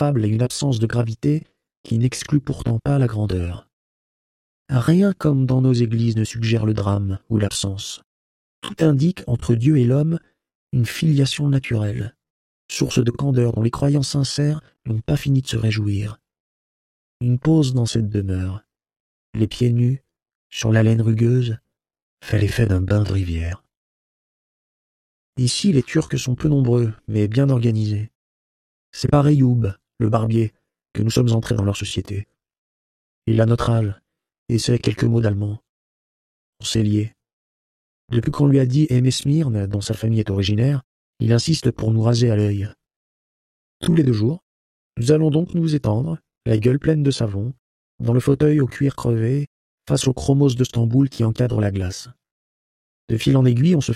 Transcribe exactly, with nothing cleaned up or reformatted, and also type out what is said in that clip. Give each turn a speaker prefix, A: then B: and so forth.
A: palpable et une absence de gravité qui n'exclut pourtant pas la grandeur. Rien comme dans nos églises ne suggère le drame ou l'absence. Tout indique entre Dieu et l'homme une filiation naturelle, source de candeur dont les croyants sincères n'ont pas fini de se réjouir. Une pause dans cette demeure, les pieds nus, sur la laine rugueuse, fait l'effet d'un bain de rivière. Ici, les Turcs sont peu nombreux, mais bien organisés. C'est par Eyoub, le barbier, que nous sommes entrés dans leur société. Il a notre âge, et sait quelques mots d'allemand. On s'est liés. Depuis qu'on lui a dit aimer Smyrne, dont sa famille est originaire, il insiste pour nous raser à l'œil. Tous les deux jours, nous allons donc nous étendre, la gueule pleine de savon, dans le fauteuil au cuir crevé, face au chromos de Stamboul qui encadre la glace. De fil en aiguille, on se